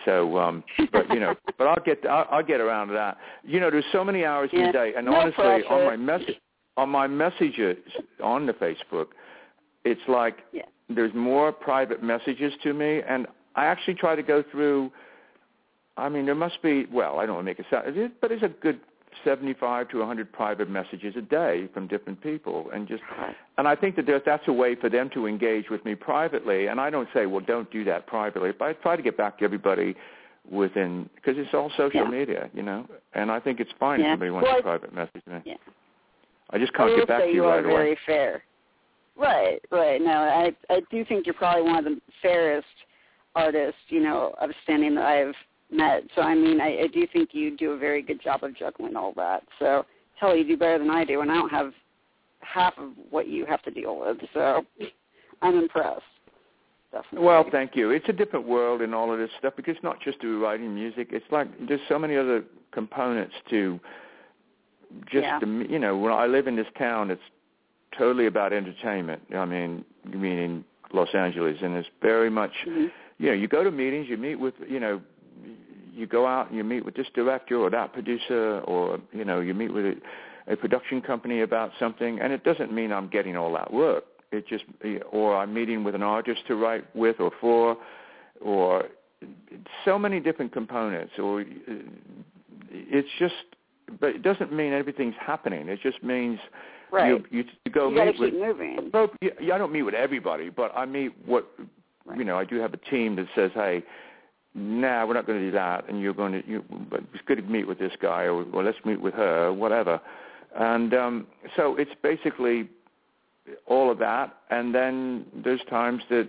So, but I'll get around to that. There's so many hours in the day, and no honestly, pressure. on my messages on the Facebook, it's like there's more private messages to me, and I actually try to go through. I mean, there must be. Well, I don't want to make it sound, but it's a good 75 to 100 private messages a day from different people, and I think that that's a way for them to engage with me privately. And I don't say, well, don't do that privately, but I try to get back to everybody because it's all social media, and I think it's fine if somebody wants a private message me. Yeah. I just can't get back to you right away. You are very fair. Right. No, I do think you're probably one of the fairest artists, of standing that I've met. So, I mean, I do think you do a very good job of juggling all that. So, hell, you do better than I do, and I don't have half of what you have to deal with. So, I'm impressed. Definitely. Well, thank you. It's a different world in all of this stuff because it's not just to writing music. It's like there's so many other components to just, when I live in this town, it's totally about entertainment. I mean, you mean in Los Angeles, and it's very much, you go to meetings, you meet with, you go out and you meet with this director or that producer, or, you meet with a production company about something, and it doesn't mean I'm getting all that work. It just, or I'm meeting with an artist to write with or for, or so many different components, or it's just, but it doesn't mean everything's happening. It just means you go you meet with. Keep moving. I don't meet with everybody, but I meet I do have a team that says, hey, we're not going to do that, and you're going to. But it's good to meet with this guy, or let's meet with her, whatever. And so it's basically all of that, and then there's times that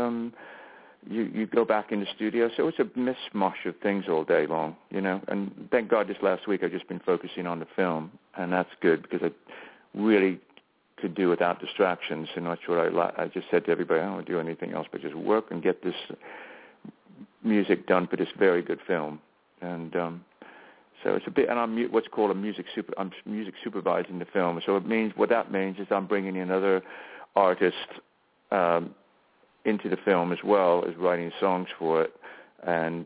you go back in the studio. So it's a mishmash of things all day long, And thank God this last week I've just been focusing on the film, and that's good because I really could do without distractions. And that's what I just said to everybody, I don't want to do anything else but just work and get this music done for this very good film. And so it's a bit, and I'm what's called I'm music supervising the film. So what that means is I'm bringing in other artists into the film as well as writing songs for it, and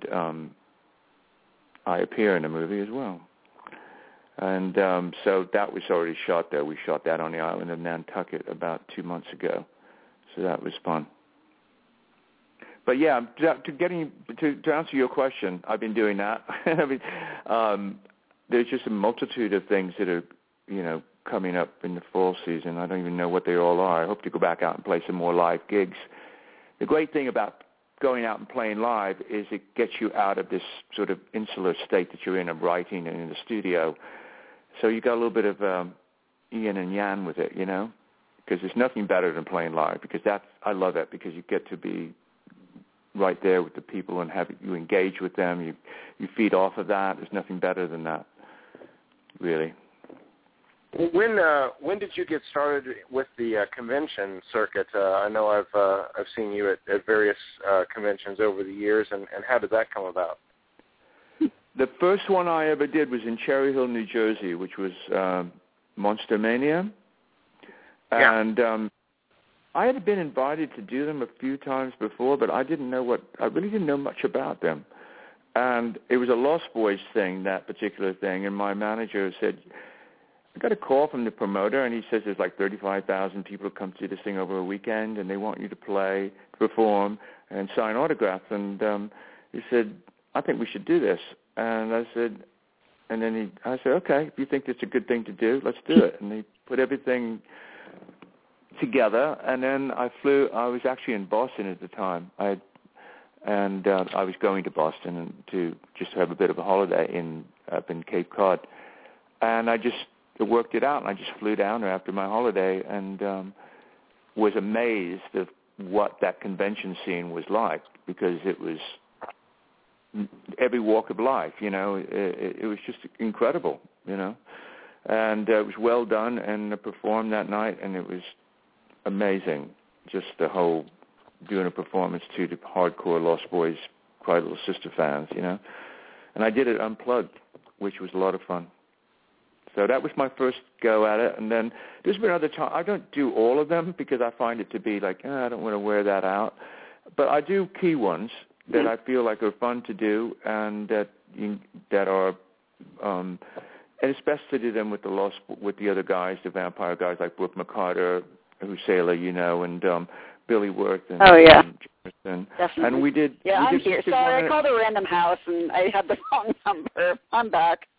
I appear in the movie as well. And so that was already shot there. We shot that on the island of Nantucket about 2 months ago. So that was fun. But yeah, to answer your question, I've been doing that. I mean, there's just a multitude of things that are, coming up in the fall season. I don't even know what they all are. I hope to go back out and play some more live gigs. The great thing about going out and playing live is it gets you out of this sort of insular state that you're in of writing and in the studio. So you got a little bit of yin and yang with it, because there's nothing better than playing live, because I love it, because you get to be right there with the people and you engage with them. You feed off of that. There's nothing better than that, really. When did you get started with the convention circuit? I know I've seen you at various conventions over the years, and how did that come about? The first one I ever did was in Cherry Hill, New Jersey, which was Monster Mania. And I had been invited to do them a few times before, but I really didn't know much about them. And it was a Lost Boys thing, that particular thing, and my manager said, I got a call from the promoter, and he says there's like 35,000 people who come to this thing over a weekend, and they want you to perform, and sign autographs. And he said, I think we should do this. And I said, okay, if you think it's a good thing to do, let's do it. And he put everything together, and then I was actually in Boston at the time. I was going to Boston to just have a bit of a holiday up in Cape Cod. And I just worked it out, and I just flew down there after my holiday and was amazed at what that convention scene was like, because it was every walk of life, it was just incredible, and it was well done, and I performed that night, and it was amazing, just the whole doing a performance to the hardcore Lost Boys, Cry Little Sister fans, and I did it unplugged, which was a lot of fun. So that was my first go at it, and then there's been other times. I don't do all of them because I find it to be like, I don't want to wear that out, but I do key ones. that I feel like are fun to do, and that are, and it's best to do them with the other guys, the vampire guys like Brooke McCarter, who's Sailor, and Billy Wirth and Jamerson. Definitely. And we did. Yeah, I'm here. Sorry, I called a random house and I had the wrong number. I'm back.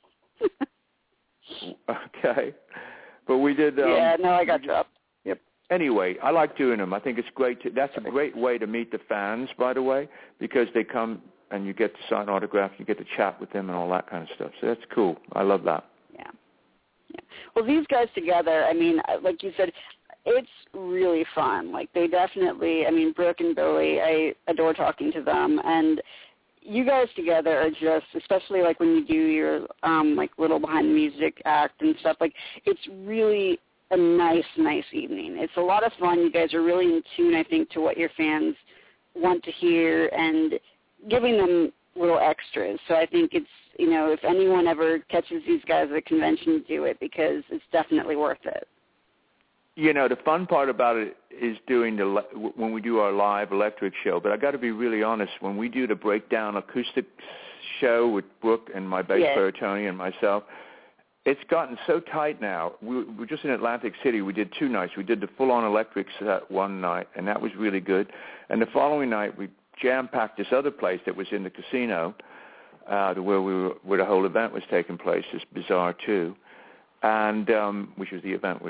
Okay, but we did. I got dropped. Yep. Anyway, I like doing them. I think it's great. That's a great way to meet the fans, by the way, because they come and you get to sign autographs, you get to chat with them and all that kind of stuff. So that's cool. I love that. Yeah. Well, these guys together, I mean, like you said, it's really fun. Like, they definitely, I mean, Brooke and Billy, I adore talking to them. And you guys together are just, especially like when you do your like little behind the music act and stuff, like it's really a nice evening. It's a lot of fun. You guys are really in tune, I think, to what your fans want to hear and giving them little extras. So I think it's, if anyone ever catches these guys at a convention, do it because it's definitely worth it. The fun part about it is doing when we do our live electric show. But I got to be really honest. When we do the breakdown acoustic show with Brooke and my bass player Tony and myself, it's gotten so tight now. We're just in Atlantic City. We did 2 nights. We did the full-on electric set one night, and that was really good. And the following night, we jam-packed this other place that was in the casino, where the whole event was taking place. This Bizarre 2. And which was the event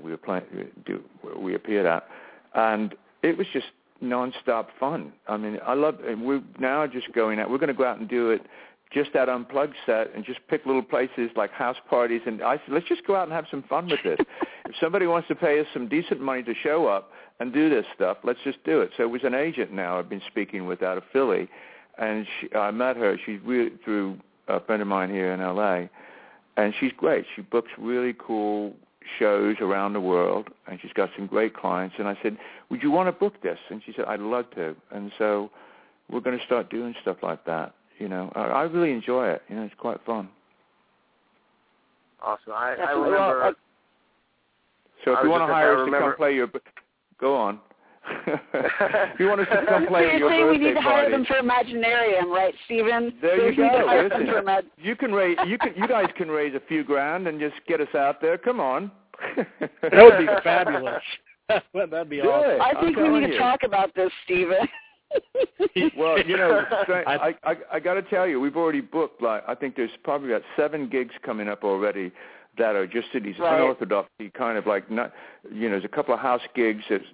we appeared at, and it was just nonstop fun. I mean, I love. We're now just going out. We're going to go out and do it just at Unplugged set and just pick little places like house parties. And I said, let's just go out and have some fun with this. If somebody wants to pay us some decent money to show up and do this stuff, let's just do it. So it was an agent now I've been speaking with out of Philly, and I met her. She's really through a friend of mine here in L.A. And she's great. She books really cool shows around the world, and she's got some great clients. And I said, would you want to book this? And she said, I'd love to. And so we're going to start doing stuff like that. I really enjoy it. It's quite fun. Awesome. I remember. So if you want to hire us to come play your, go on. If you want us to come play your birthday we need to hire party. them for Imaginarium, right, Stephen? There you go. Listen, you guys can raise a few grand and just get us out there. Come on. That would be fabulous. That'd be awesome. I think we need to talk about this, Stephen. Well, I got to tell you, we've already booked. I think there's probably about 7 gigs coming up already that are just these unorthodox kind of like not. There's a couple of house gigs that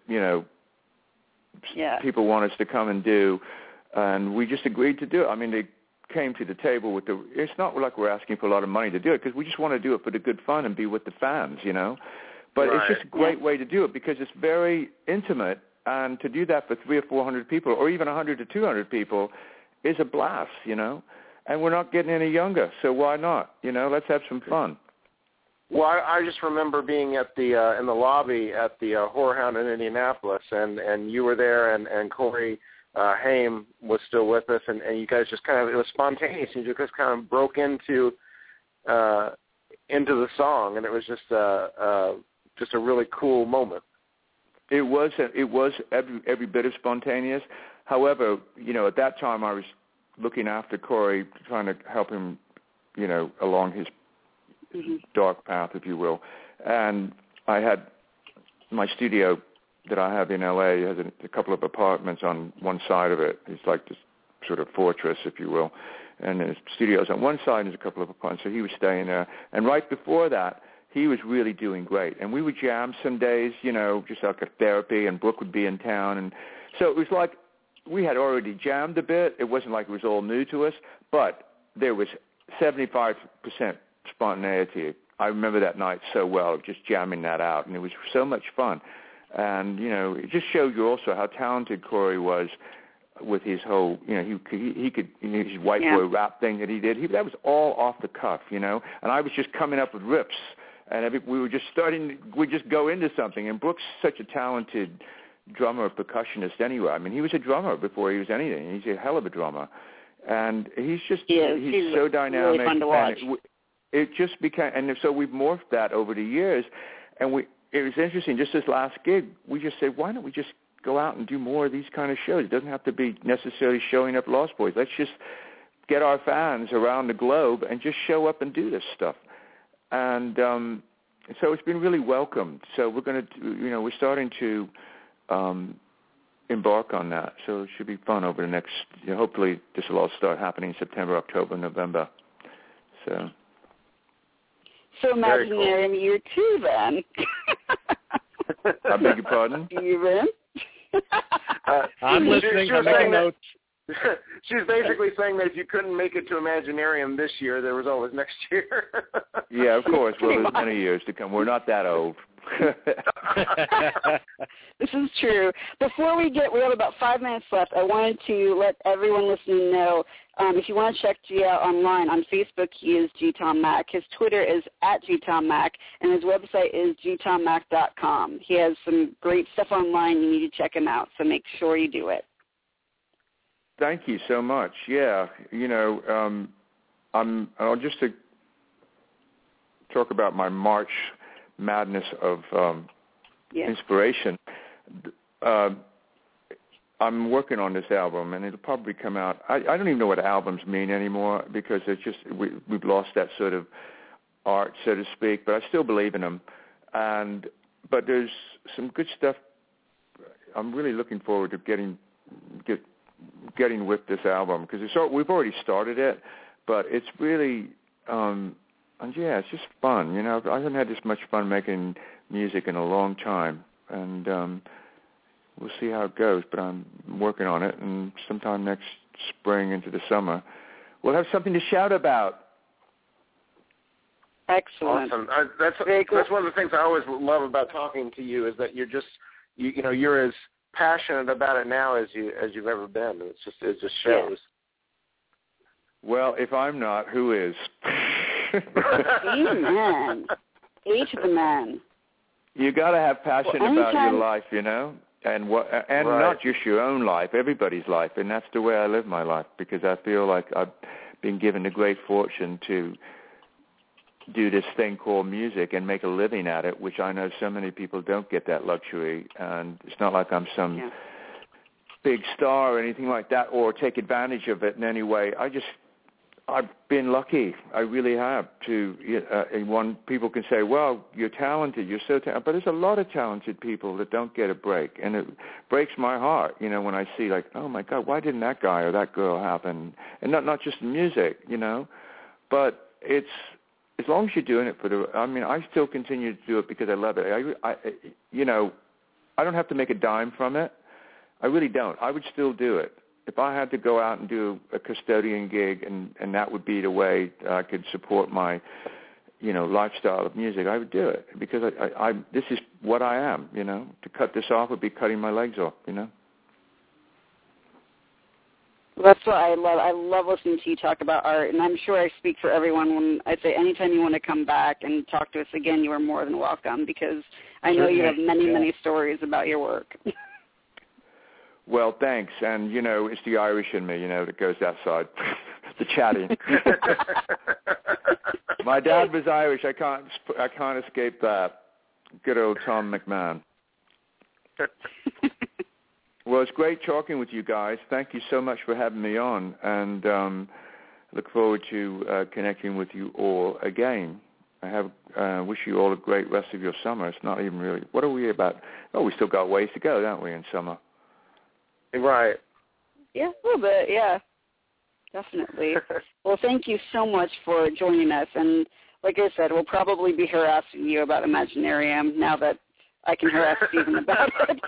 people want us to come and do, and we just agreed to do it. I mean, they came to the table with it's not like we're asking for a lot of money to do it because we just want to do it for the good fun and be with the fans, But it's just a great way to do it because it's very intimate, and to do that for 300 or 400 people or even 100 to 200 people is a blast, And we're not getting any younger, so why not? Let's have some fun. Well, I just remember being at the in the lobby at the Horror Hound in Indianapolis, and you were there, and Corey Haim was still with us, and you guys just kind of, it was spontaneous, and you just kind of broke into the song, and it was just a really cool moment. It was every bit of spontaneous. However, at that time I was looking after Corey, trying to help him, along his dark path, if you will. And I had my studio that I have in L.A. has a couple of apartments on one side of it. It's like this sort of fortress, if you will. And the studio's on one side and there's a couple of apartments. So he was staying there. And right before that, he was really doing great. And we would jam some days, just like a therapy, and Brooke would be in town. And so it was like we had already jammed a bit. It wasn't like it was all new to us, but there was 75% spontaneity. I remember that night so well, just jamming that out, and it was so much fun. And, it just showed you also how talented Corey was with his whole, he could, his white boy rap thing that he did. That was all off the cuff, and I was just coming up with riffs, and we were just we'd just go into something. And Brooks such a talented drummer, percussionist anyway. I mean, he was a drummer before he was anything. He's a hell of a drummer. And he's just, he's so dynamic. Really fun to watch. And it just became, and so we've morphed that over the years. And it was interesting, just this last gig, we just said, why don't we just go out and do more of these kind of shows. It doesn't have to be necessarily showing up Lost Boys. Let's just get our fans around the globe and just show up and do this stuff. And so it's been really welcomed. So we're going to, we're starting to embark on that. So it should be fun over the next, hopefully this will all start happening in September, October, November. So Imaginarium cool. Year 2 then. I beg your pardon? Steven? I'm listening. I'm making notes. She's basically saying that if you couldn't make it to Imaginarium this year, there was always next year. Yeah, of course. Well, there's many years to come. We're not that old. This is true. Before we have about 5 minutes left, I wanted to let everyone listening know, if you want to check G out online, on Facebook he is gtommac. His Twitter is @gtommac, and his website is gtommac.com. He has some great stuff online. You need to check him out, so make sure you do it. Thank you so much. Yeah, I'll just to talk about my March madness of inspiration. I'm working on this album, and it'll probably come out. I don't even know what albums mean anymore because it's just we've lost that sort of art, so to speak. But I still believe in them, but there's some good stuff. I'm really looking forward to getting with this album because we've already started it, but it's really. It's just fun. I haven't had this much fun making music in a long time, and we'll see how it goes. But I'm working on it, and sometime next spring into the summer, we'll have something to shout about. Excellent. Awesome. That's one of the things I always love about talking to you is that you're just you're as passionate about it now as you've ever been. It just shows. Well, if I'm not, who is? Amen. H the man. You got to have passion about your life, and right. Not just your own life, everybody's life, and that's the way I live my life because I feel like I've been given the great fortune to do this thing called music and make a living at it, which I know so many people don't get that luxury, and it's not like I'm some big star or anything like that or take advantage of it in any way. I've been lucky. I really have. People can say, well, you're talented, you're so talented. But there's a lot of talented people that don't get a break. And it breaks my heart, when I see, like, oh, my God, why didn't that guy or that girl happen? And not just music, But it's, as long as you're doing it I still continue to do it because I love it. I don't have to make a dime from it. I really don't. I would still do it. If I had to go out and do a custodian gig and that would be the way I could support my, lifestyle of music, I would do it because this is what I am, To cut this off would be cutting my legs off, That's what I love. I love listening to you talk about art, and I'm sure I speak for everyone when I say anytime you want to come back and talk to us again, you are more than welcome because I know you have many stories about your work. Well, thanks. And, it's the Irish in me, that goes outside, the chatting. My dad was Irish. I can't escape that. Good old Tom McMahon. Well, it's great talking with you guys. Thank you so much for having me on, and look forward to connecting with you all again. I wish you all a great rest of your summer. It's not even really, what are we about? Oh, we still got ways to go, don't we, in summer? Right. Yeah, a little bit, yeah. Definitely. Well, thank you so much for joining us. And like I said, we'll probably be harassing you about Imaginarium now that I can harass Steven about it.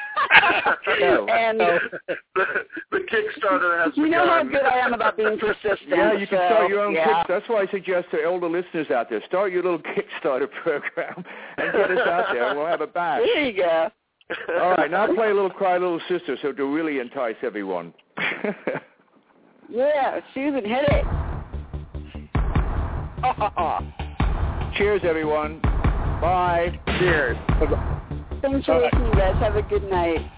And the Kickstarter has begun. You know how good I am about being persistent. Yeah, you can start your own Kickstarter. That's why I suggest to older listeners out there, start your little Kickstarter program and get us out there, and we'll have a bash. There you go. All right, now play a little Cry Little Sister so to really entice everyone. Yeah, Susan, hit it. Cheers, everyone. Bye. Cheers. Thanks for listening, guys. Have a good night.